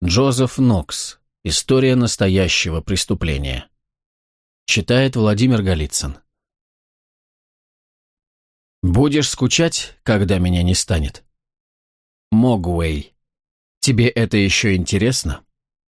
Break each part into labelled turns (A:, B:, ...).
A: Джозеф Нокс. История настоящего преступления. Читает Владимир Голицын. Будешь скучать, когда меня не станет? Могуэй. Тебе это еще интересно?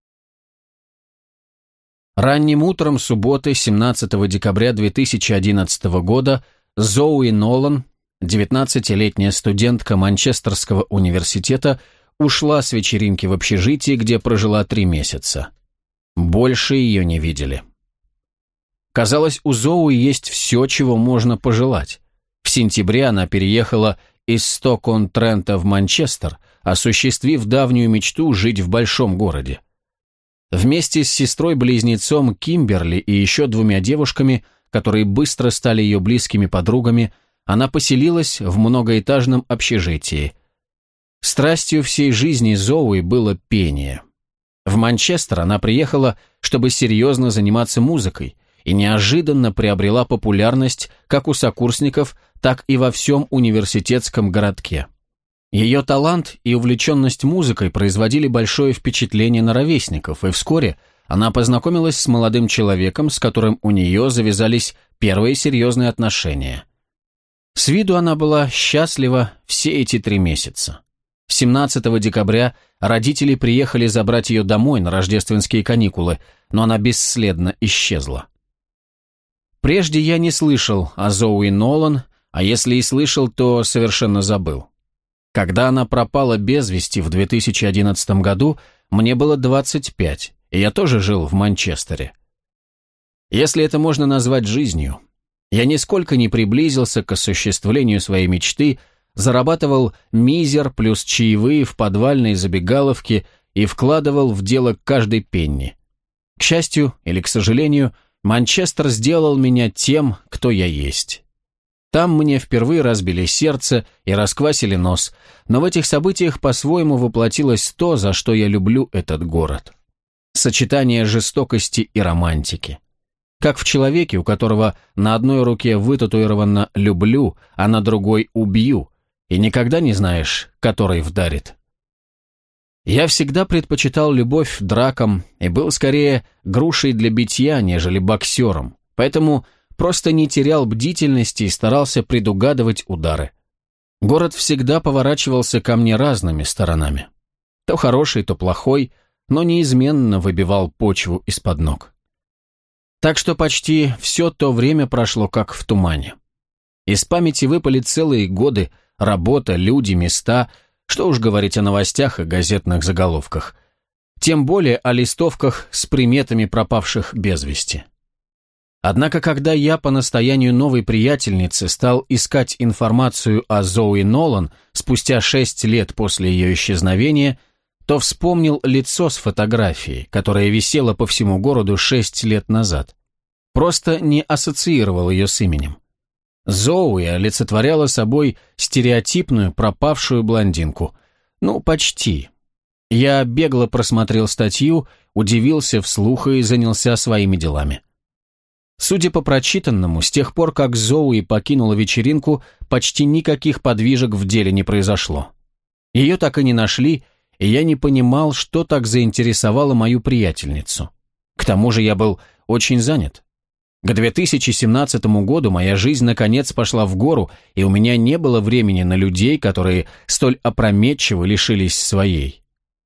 A: Ранним утром субботы, 17 декабря 2011 года, Зоуи Нолан, 19-летняя студентка Манчестерского университета, ушла с вечеринки в общежитии, где прожила 3 месяца. Больше ее не видели. Казалось, у Зоуи есть все, чего можно пожелать. В сентябре она переехала из Сток-он-Трента в Манчестер, осуществив давнюю мечту жить в большом городе. Вместе с сестрой-близнецом Кимберли и еще 2 девушками, которые быстро стали ее близкими подругами, она поселилась в многоэтажном общежитии. Страстью всей жизни Зоуи было пение. В Манчестер она приехала, чтобы серьезно заниматься музыкой, и неожиданно приобрела популярность как у сокурсников, так и во всем университетском городке. Ее талант и увлеченность музыкой производили большое впечатление на ровесников, и вскоре она познакомилась с молодым человеком, с которым у нее завязались первые серьезные отношения. С виду она была счастлива все эти 3 месяца. 17 декабря родители приехали забрать ее домой на рождественские каникулы, но она бесследно исчезла. Прежде я не слышал о Зоуи Нолан, а если и слышал, то совершенно забыл. Когда она пропала без вести в 2011 году, мне было 25, и я тоже жил в Манчестере. Если это можно назвать жизнью, я нисколько не приблизился к осуществлению своей мечты, зарабатывал мизер плюс чаевые в подвальной забегаловке и вкладывал в дело каждый пенни. К счастью или к сожалению, Манчестер сделал меня тем, кто я есть. Там мне впервые разбили сердце и расквасили нос, но в этих событиях по-своему воплотилось то, за что я люблю этот город. Сочетание жестокости и романтики. Как в человеке, у которого на одной руке вытатуировано «люблю», а на другой «убью», и никогда не знаешь, который вдарит. Я всегда предпочитал любовь дракам и был скорее грушей для битья, нежели боксером, поэтому просто не терял бдительности и старался предугадывать удары. Город всегда поворачивался ко мне разными сторонами. То хороший, то плохой, но неизменно выбивал почву из-под ног. Так что почти все то время прошло как в тумане. Из памяти выпали целые годы, работа, люди, места, что уж говорить о новостях и газетных заголовках. Тем более о листовках с приметами пропавших без вести. Однако, когда я по настоянию новой приятельницы стал искать информацию о Зоуи Нолан спустя 6 лет после ее исчезновения, то вспомнил лицо с фотографией, которая висела по всему городу 6 лет назад. Просто не ассоциировал ее с именем. Зоуи олицетворяла собой стереотипную пропавшую блондинку. Ну, почти. Я бегло просмотрел статью, удивился вслух и занялся своими делами. Судя по прочитанному, с тех пор, как Зоуи покинула вечеринку, почти никаких подвижек в деле не произошло. Ее так и не нашли, и я не понимал, что так заинтересовало мою приятельницу. К тому же я был очень занят. К 2017 году моя жизнь наконец пошла в гору, и у меня не было времени на людей, которые столь опрометчиво лишились своей.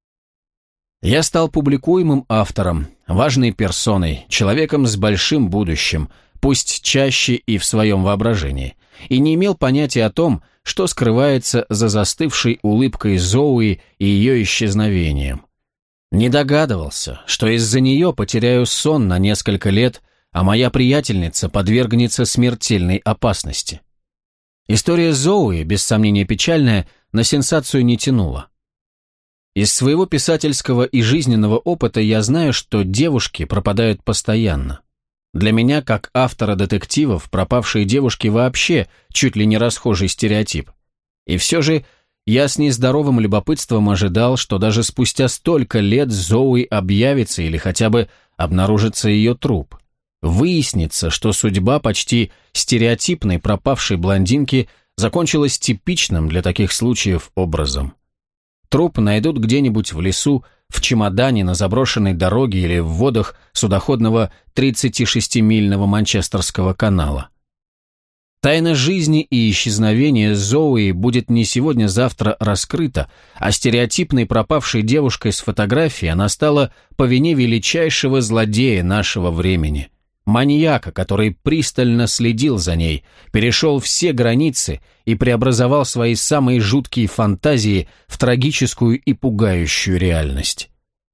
A: Я стал публикуемым автором, важной персоной, человеком с большим будущим, пусть чаще и в своем воображении, и не имел понятия о том, что скрывается за застывшей улыбкой Зоуи и ее исчезновением. Не догадывался, что из-за нее потеряю сон на несколько лет, а моя приятельница подвергнется смертельной опасности. История Зоуи, без сомнения печальная, на сенсацию не тянула. Из своего писательского и жизненного опыта я знаю, что девушки пропадают постоянно. Для меня, как автора детективов, пропавшие девушки вообще чуть ли не расхожий стереотип. И все же я с нездоровым любопытством ожидал, что даже спустя столько лет Зоуи объявится или хотя бы обнаружится ее труп. Выяснится, что судьба почти стереотипной пропавшей блондинки закончилась типичным для таких случаев образом. Труп найдут где-нибудь в лесу, в чемодане на заброшенной дороге или в водах судоходного 36-мильного Манчестерского канала. Тайна жизни и исчезновения Зоуи будет не сегодня-завтра раскрыта, а стереотипной пропавшей девушкой с фотографии она стала по вине величайшего злодея нашего времени. Маньяка, который пристально следил за ней, перешел все границы и преобразовал свои самые жуткие фантазии в трагическую и пугающую реальность.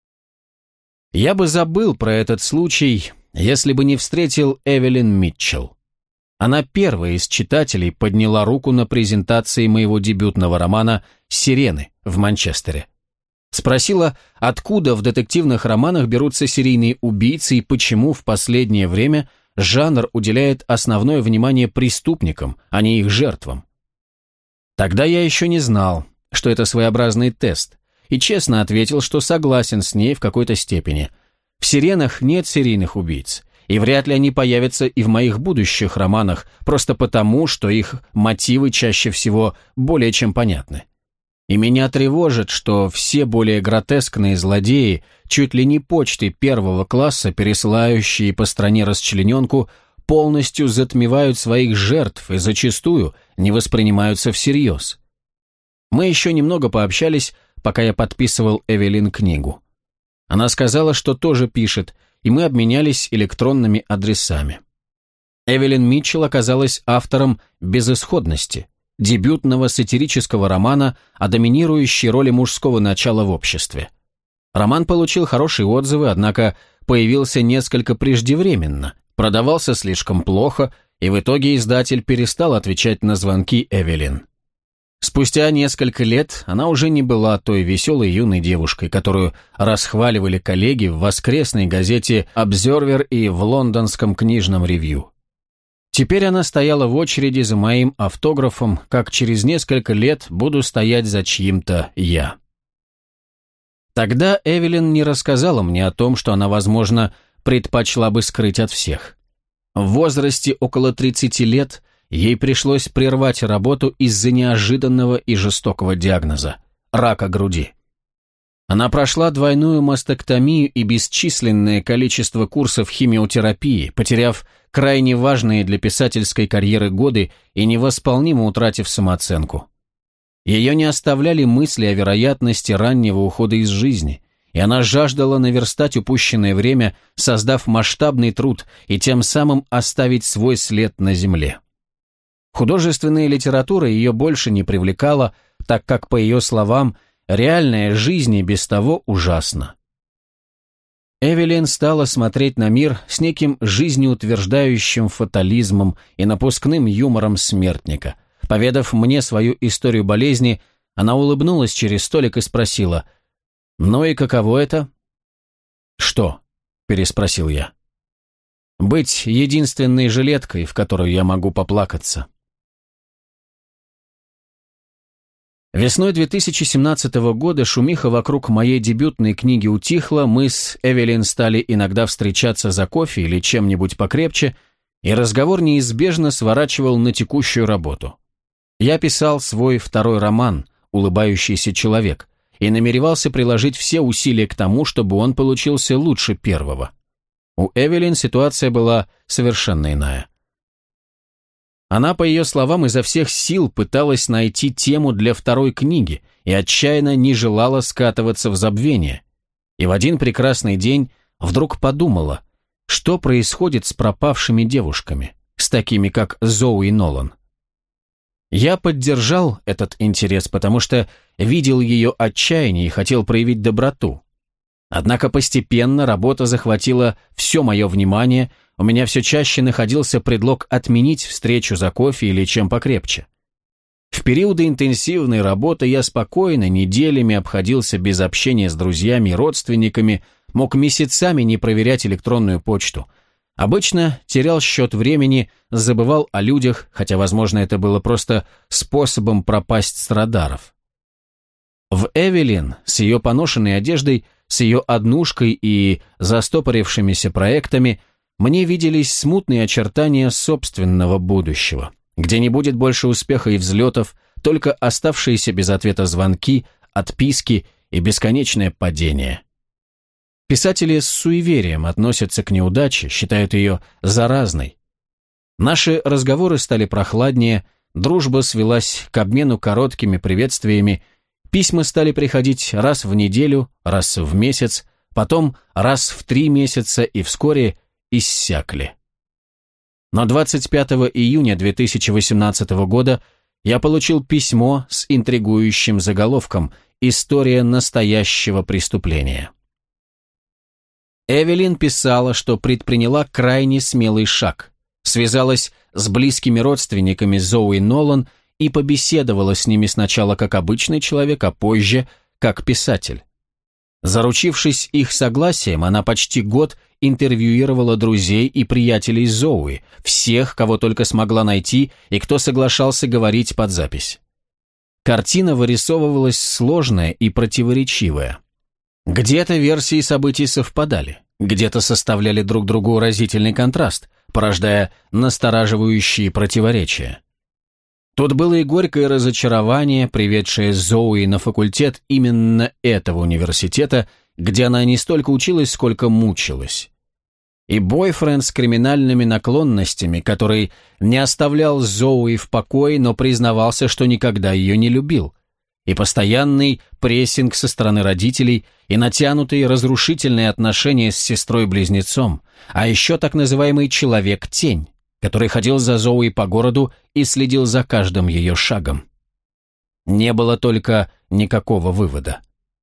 A: Я бы забыл про этот случай, если бы не встретил Эвелин Митчелл. Она первая из читателей подняла руку на презентации моего дебютного романа «Сирены» в Манчестере. Спросила, откуда в детективных романах берутся серийные убийцы и почему в последнее время жанр уделяет основное внимание преступникам, а не их жертвам. Тогда я еще не знал, что это своеобразный тест, и честно ответил, что согласен с ней в какой-то степени. В «Сиренах» нет серийных убийц, и вряд ли они появятся и в моих будущих романах, просто потому, что их мотивы чаще всего более чем понятны. И меня тревожит, что все более гротескные злодеи, чуть ли не почты первого класса, пересылающие по стране расчлененку, полностью затмевают своих жертв и зачастую не воспринимаются всерьез. Мы еще немного пообщались, пока я подписывал Эвелин книгу. Она сказала, что тоже пишет, и мы обменялись электронными адресами. Эвелин Митчелл оказалась автором «Безысходности», дебютного сатирического романа о доминирующей роли мужского начала в обществе. Роман получил хорошие отзывы, однако появился несколько преждевременно, продавался слишком плохо, и в итоге издатель перестал отвечать на звонки Эвелин. Спустя несколько лет она уже не была той веселой юной девушкой, которую расхваливали коллеги в воскресной газете «Обзервер» и в лондонском книжном ревью. Теперь она стояла в очереди за моим автографом, как через несколько лет буду стоять за чьим-то я. Тогда Эвелин не рассказала мне о том, что она, возможно, предпочла бы скрыть от всех. В возрасте около 30 лет ей пришлось прервать работу из-за неожиданного и жестокого диагноза – рака груди. Она прошла двойную мастектомию и бесчисленное количество курсов химиотерапии, потеряв крайне важные для писательской карьеры годы и невосполнимо утратив самооценку. Ее не оставляли мысли о вероятности раннего ухода из жизни, и она жаждала наверстать упущенное время, создав масштабный труд и тем самым оставить свой след на земле. Художественная литература ее больше не привлекала, так как, по ее словам, реальная жизнь и без того ужасна. Эвелин стала смотреть на мир с неким жизнеутверждающим фатализмом и напускным юмором смертника. Поведав мне свою историю болезни, она улыбнулась через столик и спросила: «Ну и каково это?» «Что?» – переспросил я. «Быть единственной жилеткой, в которую я могу поплакаться». Весной 2017 года шумиха вокруг моей дебютной книги утихла, мы с Эвелин стали иногда встречаться за кофе или чем-нибудь покрепче, и разговор неизбежно сворачивал на текущую работу. Я писал свой второй роман «Улыбающийся человек» и намеревался приложить все усилия к тому, чтобы он получился лучше первого. У Эвелин ситуация была совершенно иная. Она, по ее словам, изо всех сил пыталась найти тему для второй книги и отчаянно не желала скатываться в забвение. И в один прекрасный день вдруг подумала, что происходит с пропавшими девушками, с такими, как Зоуи Нолан. Я поддержал этот интерес, потому что видел ее отчаяние и хотел проявить доброту. Однако постепенно работа захватила все мое внимание, у меня все чаще находился предлог отменить встречу за кофе или чем покрепче. В периоды интенсивной работы я спокойно, неделями обходился без общения с друзьями и родственниками, мог месяцами не проверять электронную почту. Обычно терял счет времени, забывал о людях, хотя, возможно, это было просто способом пропасть с радаров. В Эвелин с ее поношенной одеждой, с ее однушкой и застопорившимися проектами мне виделись смутные очертания собственного будущего, где не будет больше успеха и взлетов, только оставшиеся без ответа звонки, отписки и бесконечное падение. Писатели с суеверием относятся к неудаче, считают ее заразной. Наши разговоры стали прохладнее, дружба свелась к обмену короткими приветствиями, письма стали приходить раз в неделю, раз в месяц, потом раз в 3 месяца и вскоре иссякли. Но 25 июня 2018 года я получил письмо с интригующим заголовком «История настоящего преступления». Эвелин писала, что предприняла крайне смелый шаг, связалась с близкими родственниками Зоуи Нолан и побеседовала с ними сначала как обычный человек, а позже как писатель. Заручившись их согласием, она почти год интервьюировала друзей и приятелей Зоуи, всех, кого только смогла найти и кто соглашался говорить под запись. Картина вырисовывалась сложная и противоречивая. Где-то версии событий совпадали, где-то составляли друг другу разительный контраст, порождая настораживающие противоречия. Тут было и горькое разочарование, приведшее Зоуи на факультет именно этого университета, где она не столько училась, сколько мучилась. И бойфренд с криминальными наклонностями, который не оставлял Зоуи в покое, но признавался, что никогда ее не любил. И постоянный прессинг со стороны родителей, и натянутые разрушительные отношения с сестрой-близнецом, а еще так называемый «человек-тень», который ходил за Зоуи по городу и следил за каждым ее шагом. Не было только никакого вывода.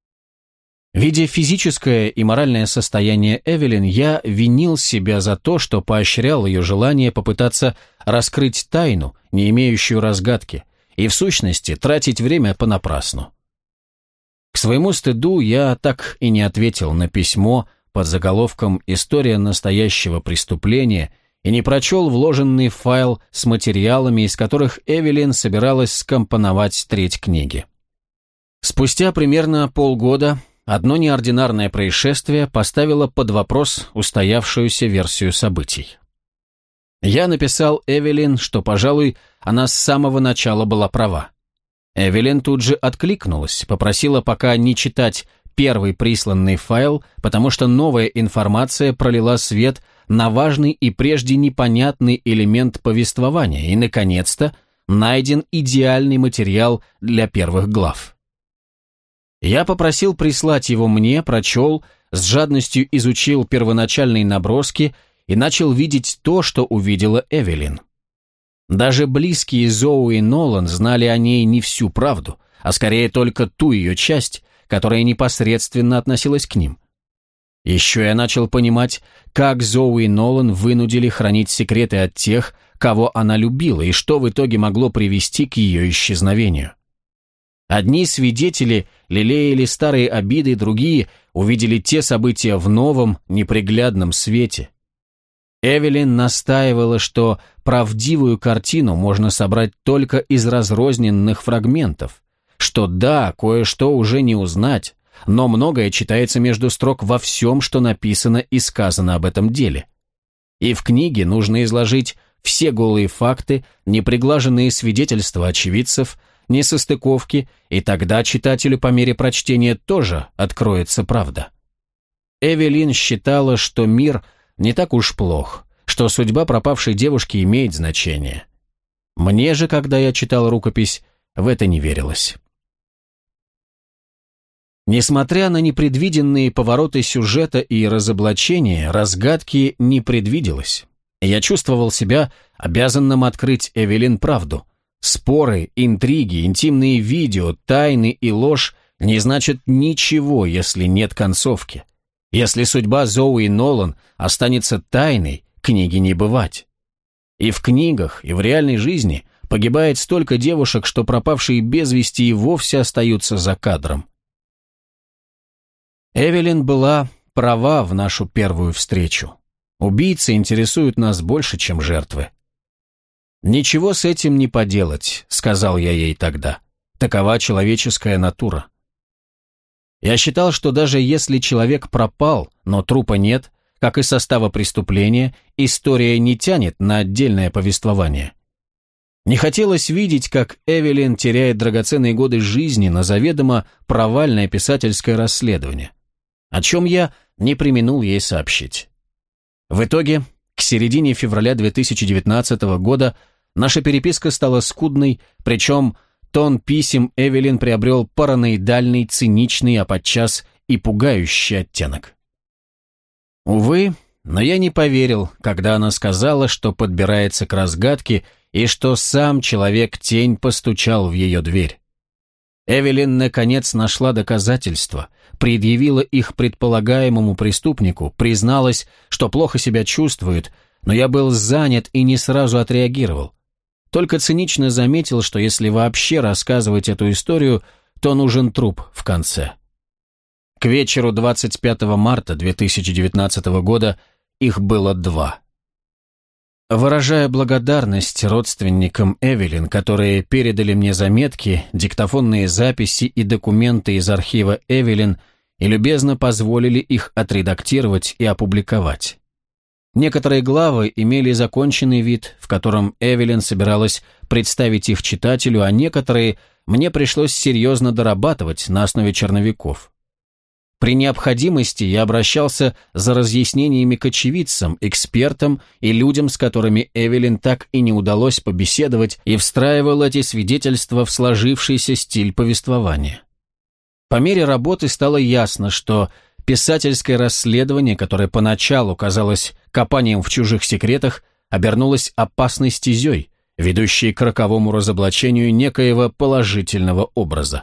A: Видя физическое и моральное состояние Эвелин, я винил себя за то, что поощрял ее желание попытаться раскрыть тайну, не имеющую разгадки, и в сущности тратить время понапрасну. К своему стыду я так и не ответил на письмо под заголовком «История настоящего преступления» и не прочел вложенный файл с материалами, из которых Эвелин собиралась скомпоновать треть книги. Спустя примерно полгода одно неординарное происшествие поставило под вопрос устоявшуюся версию событий. Я написал Эвелин, что, пожалуй, она с самого начала была права. Эвелин тут же откликнулась, попросила пока не читать первый присланный файл, потому что новая информация пролила свет на важный и прежде непонятный элемент повествования, и, наконец-то, найден идеальный материал для первых глав. Я попросил прислать его мне, прочел, с жадностью изучил первоначальные наброски и начал видеть то, что увидела Эвелин. Даже близкие Зоуи Нолан знали о ней не всю правду, а скорее только ту ее часть, которая непосредственно относилась к ним. Еще я начал понимать, как Зоуи Нолан вынудили хранить секреты от тех, кого она любила, и что в итоге могло привести к ее исчезновению. Одни свидетели лелеяли старые обиды, другие увидели те события в новом, неприглядном свете. Эвелин настаивала, что правдивую картину можно собрать только из разрозненных фрагментов, что да, кое-что уже не узнать, но многое читается между строк во всем, что написано и сказано об этом деле. И в книге нужно изложить все голые факты, неприглаженные свидетельства очевидцев, несостыковки, и тогда читателю по мере прочтения тоже откроется правда. Эвелин считала, что мир не так уж плох, что судьба пропавшей девушки имеет значение. Мне же, когда я читал рукопись, в это не верилось. Несмотря на непредвиденные повороты сюжета и разоблачения, разгадки не предвиделось. Я чувствовал себя обязанным открыть Эвелин правду. Споры, интриги, интимные видео, тайны и ложь не значат ничего, если нет концовки. Если судьба Зоуи Нолан останется тайной, книги не бывать. И в книгах, и в реальной жизни погибает столько девушек, что пропавшие без вести и вовсе остаются за кадром. Эвелин была права в нашу первую встречу. Убийцы интересуют нас больше, чем жертвы. «Ничего с этим не поделать», — сказал я ей тогда. «Такова человеческая натура». Я считал, что даже если человек пропал, но трупа нет, как и состава преступления, история не тянет на отдельное повествование. Не хотелось видеть, как Эвелин теряет драгоценные годы жизни на заведомо провальное писательское расследование. О чем я не преминул ей сообщить. В итоге, к середине февраля 2019 года наша переписка стала скудной, причем тон писем Эвелин приобрел параноидальный, циничный, а подчас и пугающий оттенок. Увы, но я не поверил, когда она сказала, что подбирается к разгадке и что сам Человек-тень постучал в ее дверь. Эвелин наконец нашла доказательства, предъявила их предполагаемому преступнику, призналась, что плохо себя чувствует, но я был занят и не сразу отреагировал. Только цинично заметил, что если вообще рассказывать эту историю, то нужен труп в конце. К вечеру 25 марта 2019 года их было 2. Выражая благодарность родственникам Эвелин, которые передали мне заметки, диктофонные записи и документы из архива Эвелин и любезно позволили их отредактировать и опубликовать. Некоторые главы имели законченный вид, в котором Эвелин собиралась представить их читателю, а некоторые мне пришлось серьезно дорабатывать на основе черновиков. При необходимости я обращался за разъяснениями к очевидцам, экспертам и людям, с которыми Эвелин так и не удалось побеседовать, и встраивал эти свидетельства в сложившийся стиль повествования. По мере работы стало ясно, что писательское расследование, которое поначалу казалось копанием в чужих секретах, обернулось опасной стезей, ведущей к роковому разоблачению некоего положительного образа.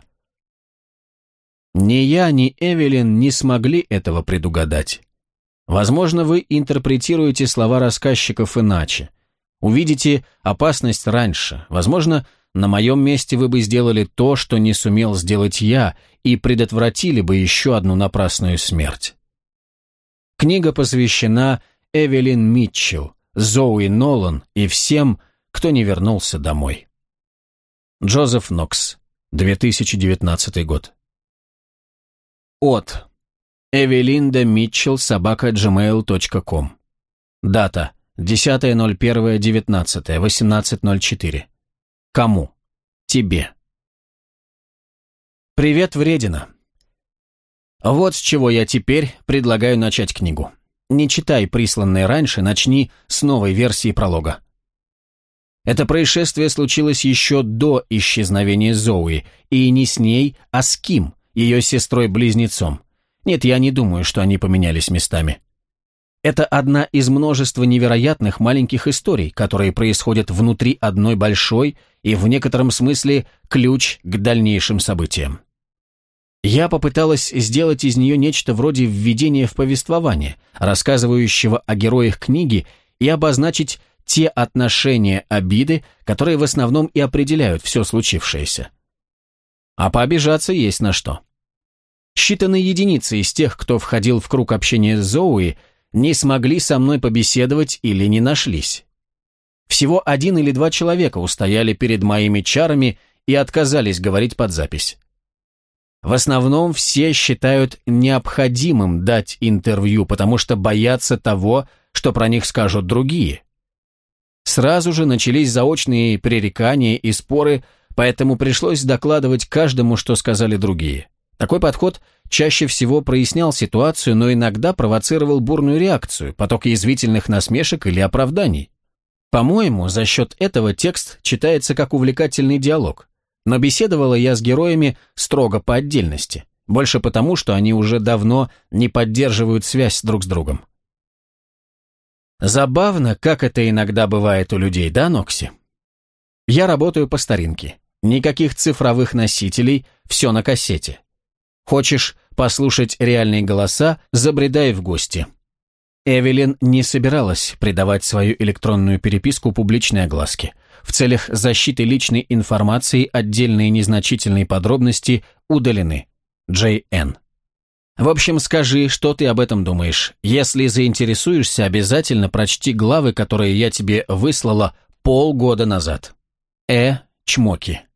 A: Ни я, ни Эвелин не смогли этого предугадать. Возможно, вы интерпретируете слова рассказчиков иначе. Увидите опасность раньше. Возможно, на моем месте вы бы сделали то, что не сумел сделать я, и предотвратили бы еще одну напрасную смерть. Книга посвящена Эвелин Митчелл, Зоуи Нолан и всем, кто не вернулся домой. Джозеф Нокс, 2019 год. От evelinda.mitchell@gmail.com. Дата 10.01.19, 18.04. Кому? Тебе. Привет, вредина. Вот с чего я теперь предлагаю начать книгу. Не читай присланное раньше, начни с новой версии пролога. Это происшествие случилось еще до исчезновения Зоуи, и не с ней, а с Ким, ее сестрой-близнецом. Нет, я не думаю, что они поменялись местами. Это одна из множества невероятных маленьких историй, которые происходят внутри одной большой и в некотором смысле ключ к дальнейшим событиям. Я попыталась сделать из нее нечто вроде введения в повествование, рассказывающего о героях книги, и обозначить те отношения обиды, которые в основном и определяют все случившееся. А пообижаться есть на что. Считанные единицы из тех, кто входил в круг общения с Зоуи, не смогли со мной побеседовать или не нашлись. Всего 1 или 2 человека устояли перед моими чарами и отказались говорить под запись. В основном все считают необходимым дать интервью, потому что боятся того, что про них скажут другие. Сразу же начались заочные пререкания и споры, поэтому пришлось докладывать каждому, что сказали другие. Такой подход чаще всего прояснял ситуацию, но иногда провоцировал бурную реакцию, поток язвительных насмешек или оправданий. По-моему, за счет этого текст читается как увлекательный диалог. Но беседовала я с героями строго по отдельности, больше потому, что они уже давно не поддерживают связь друг с другом. Забавно, как это иногда бывает у людей, да, Нокси? Я работаю по старинке. Никаких цифровых носителей, все на кассете. Хочешь послушать реальные голоса, забредай в гости. Эвелин не собиралась придавать свою электронную переписку публичной огласке. В целях защиты личной информации отдельные незначительные подробности удалены. J.N. В общем, скажи, что ты об этом думаешь. Если заинтересуешься, обязательно прочти главы, которые я тебе выслала полгода назад. Чмоки.